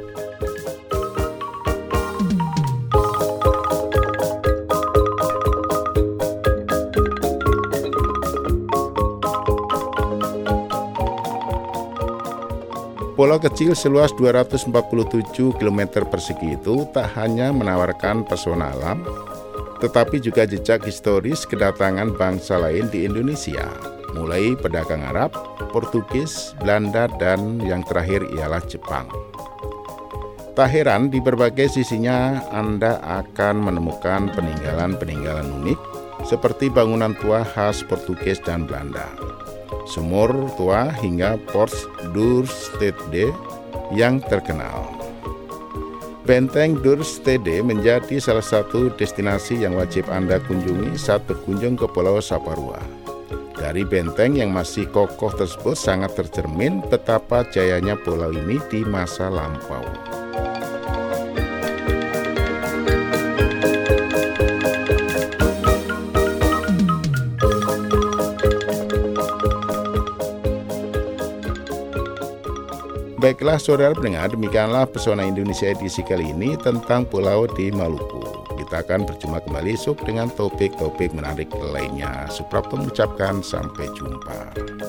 Speaker 15: Pulau kecil seluas dua ratus empat puluh tujuh kilometer persegi itu tak hanya menawarkan pesona alam, tetapi juga jejak historis kedatangan bangsa lain di Indonesia. mulai pedagang Arab, Portugis, Belanda, dan yang terakhir ialah Jepang. Tak heran di berbagai sisinya Anda akan menemukan peninggalan-peninggalan unik seperti bangunan tua khas Portugis dan Belanda, sumur tua hingga Porte d'Urstede yang terkenal. Benteng d'Urstede menjadi salah satu destinasi yang wajib Anda kunjungi saat berkunjung ke Pulau Saparua. Dari benteng yang masih kokoh tersebut sangat tercermin betapa jayanya pulau ini di masa lampau. Baiklah saudara pendengar, demikianlah Pesona Indonesia edisi kali ini tentang pulau di Maluku. Kita akan berjumpa kembali esok dengan topik-topik menarik lainnya. Suprapto mengucapkan sampai jumpa.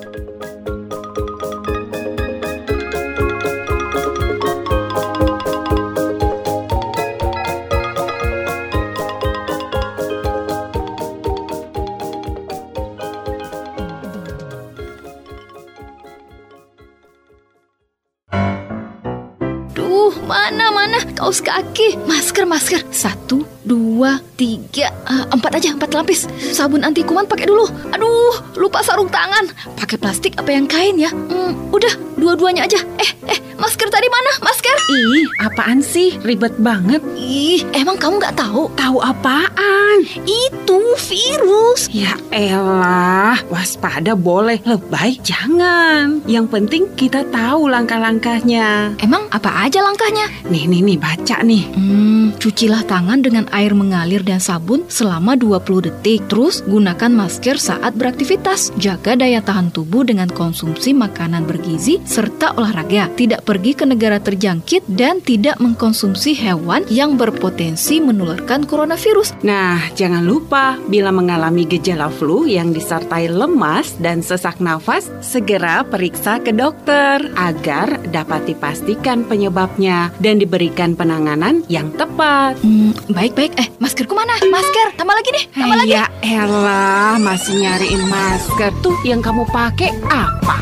Speaker 11: Mana-mana, kaos kaki, masker, masker. Satu, dua, tiga, uh, empat aja, empat lapis. Sabun anti kuman pakai dulu. Aduh, lupa sarung tangan. Pakai plastik apa yang kain ya? Hmm, udah, dua-duanya aja. Eh, eh, masker tadi mana? Masker?
Speaker 16: Ih, apaan sih? Ribet banget.
Speaker 11: Ih, emang kamu nggak tahu?
Speaker 16: Tahu apaan?
Speaker 11: Itu virus.
Speaker 16: Ya elah, waspada boleh, lebay jangan. Yang penting kita tahu langkah-langkahnya.
Speaker 11: Emang apa aja langkahnya?
Speaker 16: Nih, nih, nih, baca nih.
Speaker 11: Hmm, cucilah tangan dengan air mengalir dan sabun selama dua puluh detik. Terus gunakan masker saat beraktivitas. Jaga daya tahan tubuh dengan konsumsi makanan bergizi serta olahraga. Tidak pergi ke negara terjangkit dan tidak mengkonsumsi hewan yang berpotensi menularkan coronavirus.
Speaker 16: Nah, jangan lupa bila mengalami gejala flu yang disertai lemas dan sesak nafas, segera periksa ke dokter agar dapat dipastikan penyebabnya dan diberikan penanganan yang tepat.
Speaker 11: Hmm, baik-baik. Eh, maskerku mana? Masker, tambah lagi nih, tambah lagi.
Speaker 16: Ya elah, masih nyariin masker. Tuh yang kamu pakai apa?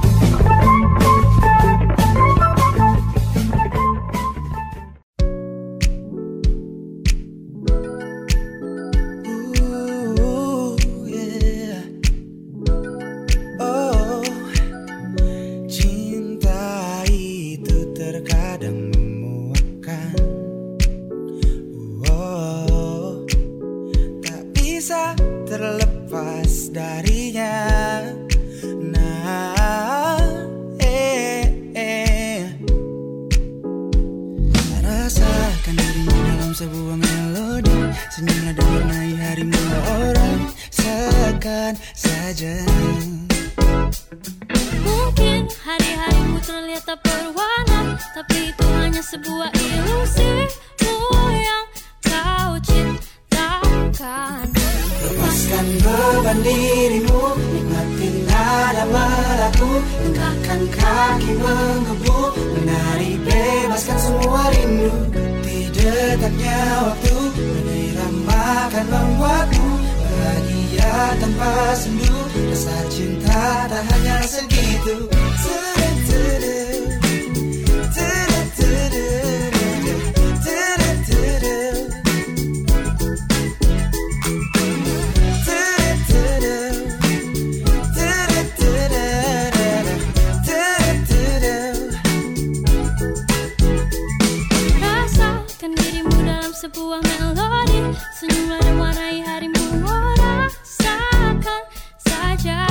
Speaker 17: Terlepas darinya. Nah, eh, eh. Rasakan dirimu dalam sebuah melodi. Senyumlah dan warnai harimu orang seakan saja.
Speaker 18: Mungkin hari-harimu terlihat tak berwarna, tapi itu hanya sebuah ilusimu yang kau ciptakan.
Speaker 17: Lepaskan beban dirimu, nikmatin nada melaku, engkaukan kaki menggebu, menari bebaskan semua rindu. Di detaknya waktu, meniramakan membuatmu bahagia tanpa sendu. Rasa cinta tak hanya segitu.
Speaker 18: Sebuah melodi, senyumlah dan warnai harimu, rasakan saja.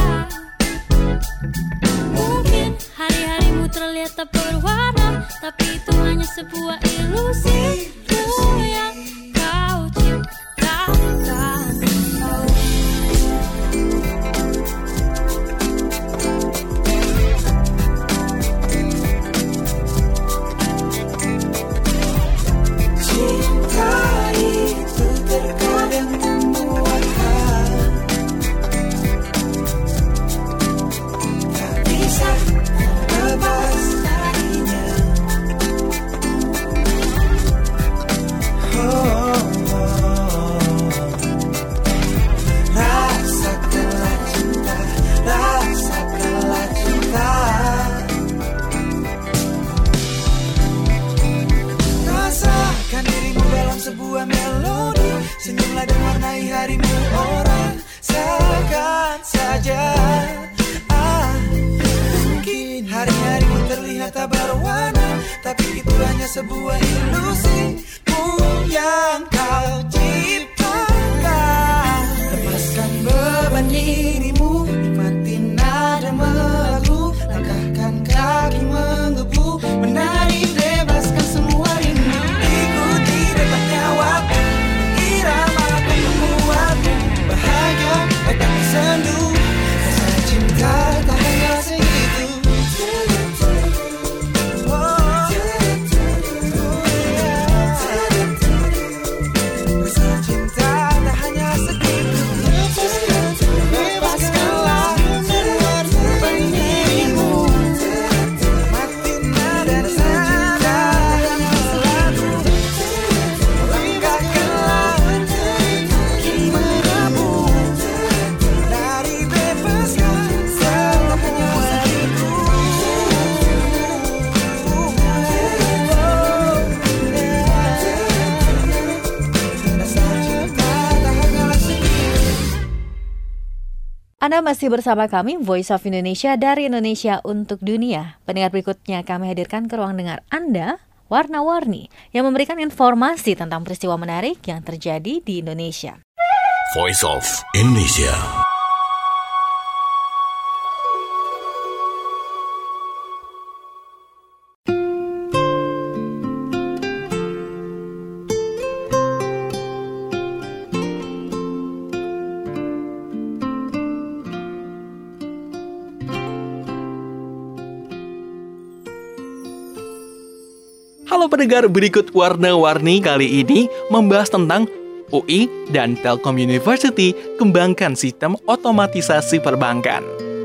Speaker 18: Mungkin hari-harimu terlihat tak berwarna, tapi itu hanya sebuah ilusimu yang kau ciptakan.
Speaker 17: hanya sebuah ilusimu yang kau ciptakan. Lepaskan beban dirimu, nikmati nada melagu, langkahkan kaki menggebu, menari bebaskan semua rindu. Ikuti detaknya waktu, irama akan membuatmu bahagia, datang sendu. Rasa cinta tak hanya segitu. Rasa cinta tak hanya segitu. Bebaskanlah semua beban dirimu, nikmati nada nada yang selalu. Langkahkanlah kaki menggebu, dari bebaskan semua hatiku. Rasa cinta tak hanya segitu.
Speaker 2: Anda masih bersama kami, Voice of Indonesia dari Indonesia untuk Dunia. Pendengar berikutnya kami hadirkan ke ruang dengar Anda, Warna-Warni, yang memberikan informasi tentang peristiwa menarik yang terjadi di Indonesia.
Speaker 6: Voice of Indonesia.
Speaker 7: Halo pendengar, berikut Warna-Warni kali ini membahas tentang U I dan Telkom University kembangkan sistem otomatisasi perbankan.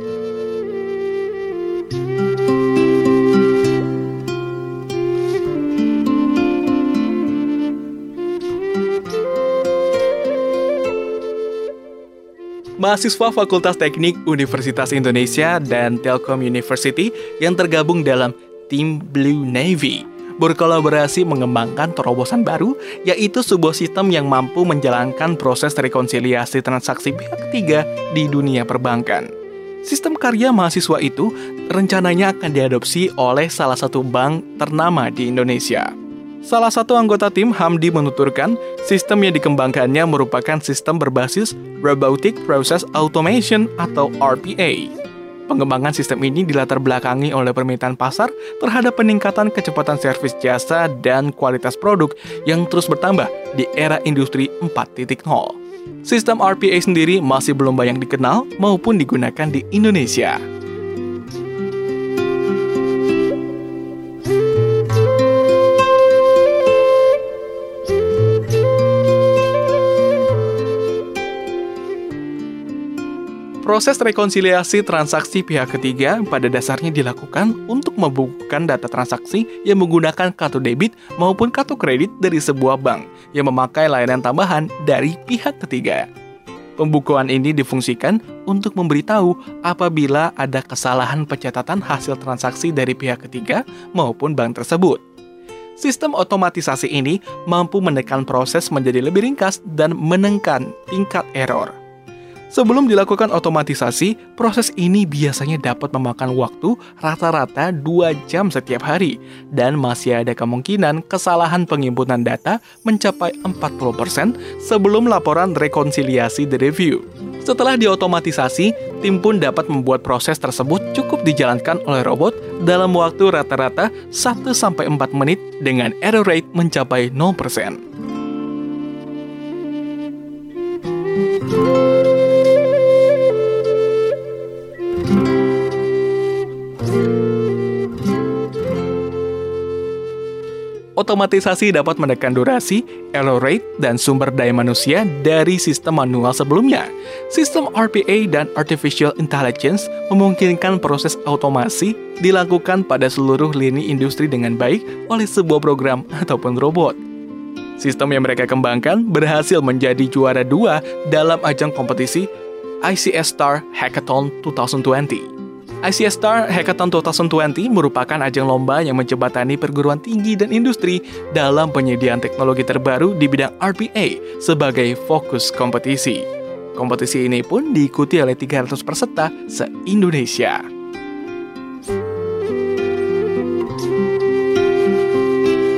Speaker 7: Mahasiswa Fakultas Teknik Universitas Indonesia dan Telkom University yang tergabung dalam tim Blue Navy berkolaborasi mengembangkan terobosan baru, yaitu sebuah sistem yang mampu menjalankan proses rekonsiliasi transaksi pihak ketiga di dunia perbankan. Sistem karya mahasiswa itu rencananya akan diadopsi oleh salah satu bank ternama di Indonesia. Salah satu anggota tim, Hamdi, menuturkan sistem yang dikembangkannya merupakan sistem berbasis Robotic Process Automation atau R P A. Pengembangan sistem ini dilatar belakangi oleh permintaan pasar terhadap peningkatan kecepatan servis jasa dan kualitas produk yang terus bertambah di era industri empat titik nol. Sistem R P A sendiri masih belum banyak dikenal maupun digunakan di Indonesia. Proses rekonsiliasi transaksi pihak ketiga pada dasarnya dilakukan untuk membukukan data transaksi yang menggunakan kartu debit maupun kartu kredit dari sebuah bank yang memakai layanan tambahan dari pihak ketiga. Pembukuan ini difungsikan untuk memberitahu apabila ada kesalahan pencatatan hasil transaksi dari pihak ketiga maupun bank tersebut. Sistem otomatisasi ini mampu menekan proses menjadi lebih ringkas dan menekan tingkat error. Sebelum dilakukan otomatisasi, proses ini biasanya dapat memakan waktu rata-rata dua jam setiap hari, dan masih ada kemungkinan kesalahan penginputan data mencapai empat puluh persen sebelum laporan rekonsiliasi direview. Setelah diotomatisasi, tim pun dapat membuat proses tersebut cukup dijalankan oleh robot dalam waktu rata-rata satu sampai empat menit dengan error rate mencapai nol persen. Otomatisasi dapat menekan durasi, error rate, dan sumber daya manusia dari sistem manual sebelumnya. Sistem R P A dan Artificial Intelligence memungkinkan proses otomasi dilakukan pada seluruh lini industri dengan baik oleh sebuah program ataupun robot. Sistem yang mereka kembangkan berhasil menjadi juara dua dalam ajang kompetisi I C S Star Hackathon dua ribu dua puluh. I C S Star Hackathon dua ribu dua puluh merupakan ajang lomba yang menjembatani perguruan tinggi dan industri dalam penyediaan teknologi terbaru di bidang R P A sebagai fokus kompetisi. Kompetisi ini pun diikuti oleh tiga ratus peserta se-Indonesia.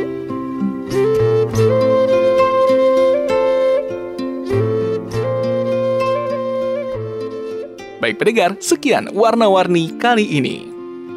Speaker 7: Baik pendengar, sekian warna-warni kali ini.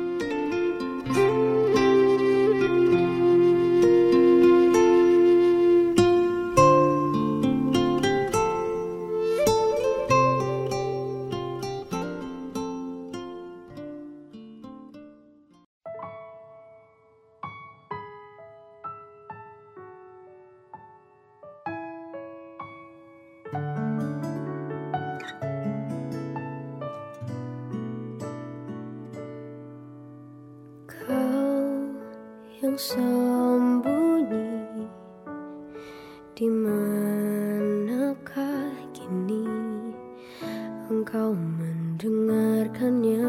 Speaker 19: Yang sembunyi di manakah kini engkau mendengarkannya?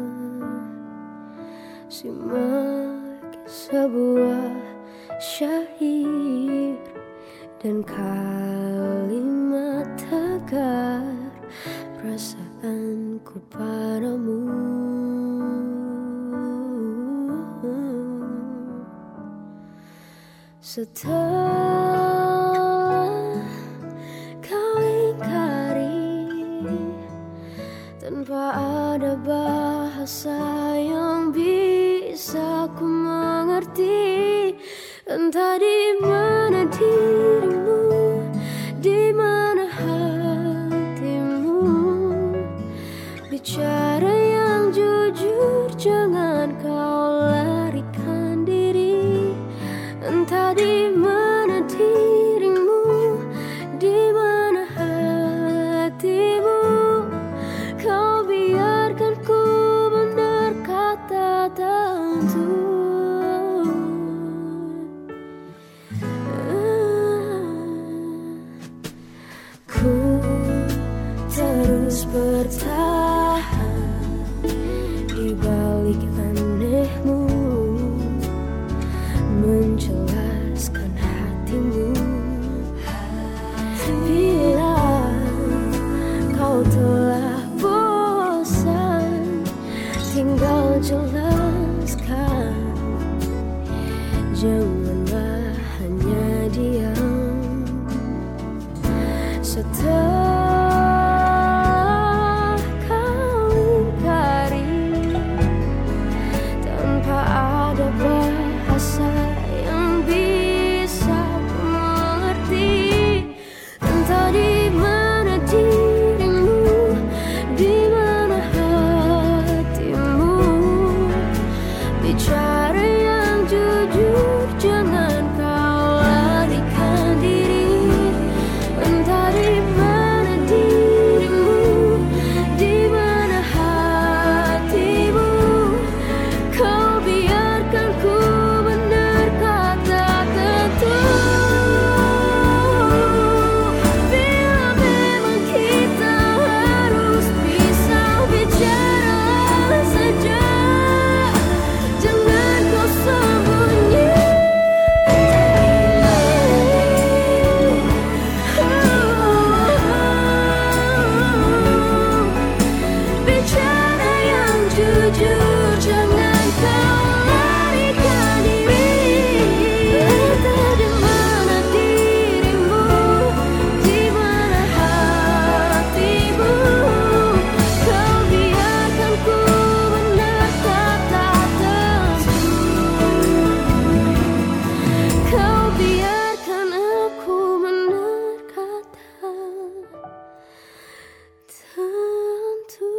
Speaker 19: Simak sebuah syair dan kalimat tegar perasaanku padamu. Setelah kau ingkari tanpa ada bahasa yang bisa ku mengerti, entah di mana dirimu, di mana hatimu. Bicara yang jujur, jangan kau larikan diri. Entah di mana dirimu, di mana hatimu, kau biarkan ku berkata tentu. Ku terus bertahan di balik anehmu, menjelaskan hatimu. Bila kau telah bosan, tinggal jelaskan. Janganlah hanya diam. Setelah kau ingkari tanpa ada bahasa yang bisa ku mengerti, entah di mana dirimu, di mana hatimu. Bicara yang jujur, jangan kau larikan diri. Entah di mana dirimu, di mana hatimu, kau biarkan ku berkata tentu. Bila memang kita harus pisah, bicara saja, jangan kau sembunyi. Bicara yang jujur, jangan kau larikan diri. Entah di mana dirimu, di mana hatimu, kau biarkan ku berkata tentu. Kau biarkan aku berkata tentu.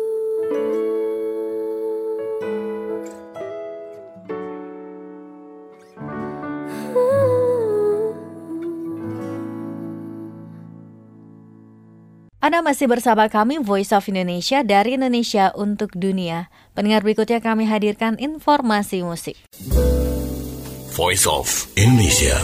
Speaker 2: Anda masih bersama kami Voice of Indonesia dari Indonesia untuk Dunia. Pendengar, berikutnya kami hadirkan informasi musik.
Speaker 6: Voice of Indonesia.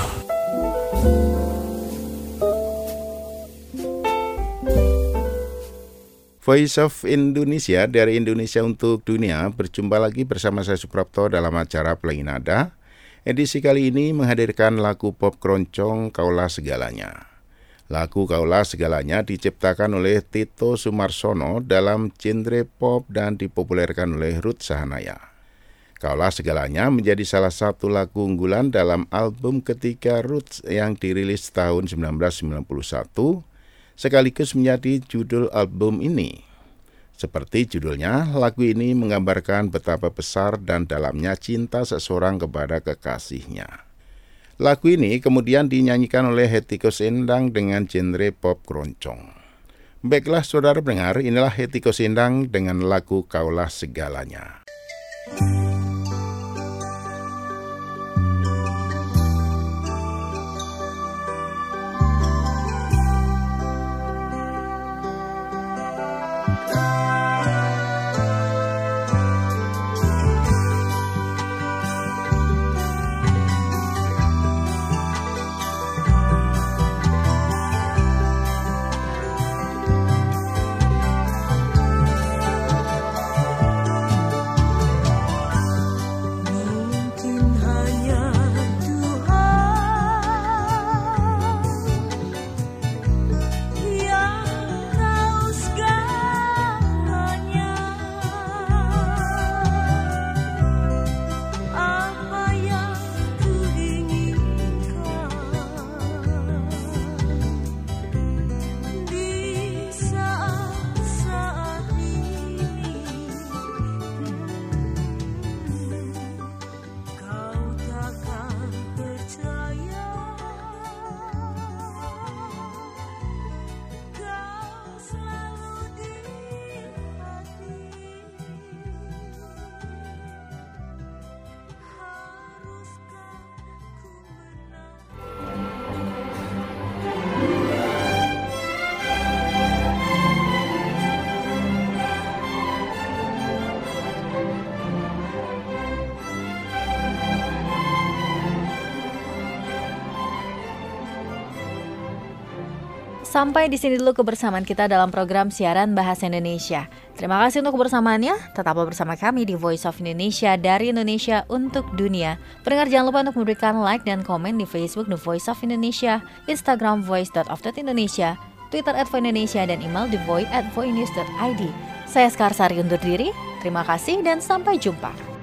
Speaker 15: Voice of Indonesia dari Indonesia untuk Dunia berjumpa lagi bersama saya Suprapto dalam acara Pelangi Nada. Edisi kali ini menghadirkan lagu pop keroncong Kaulah Segalanya. Lagu Kaulah Segalanya diciptakan oleh Tito Sumarsono dalam genre pop dan dipopulerkan oleh Ruth Sahanaya. Kaulah Segalanya menjadi salah satu lagu unggulan dalam album ketiga Ruth yang dirilis tahun sembilan belas sembilan puluh satu, sekaligus menjadi judul album ini. Seperti judulnya, lagu ini menggambarkan betapa besar dan dalamnya cinta seseorang kepada kekasihnya. Lagu ini kemudian dinyanyikan oleh Hetty Koes Endang dengan genre pop keroncong. Baiklah saudara pendengar, inilah Hetty Koes Endang dengan lagu Kaulah Segalanya.
Speaker 2: Sampai di sini dulu kebersamaan kita dalam program siaran Bahasa Indonesia. Terima kasih untuk kebersamaannya. Tetaplah bersama kami di Voice of Indonesia, dari Indonesia untuk dunia. Pendengar jangan lupa untuk memberikan like dan komen di Facebook The Voice of Indonesia, Instagram voice dot of dot indonesia, Twitter at voice indonesia, dan email thevoice at voicenews dot id. Saya Skarsari undur diri. Terima kasih dan sampai jumpa.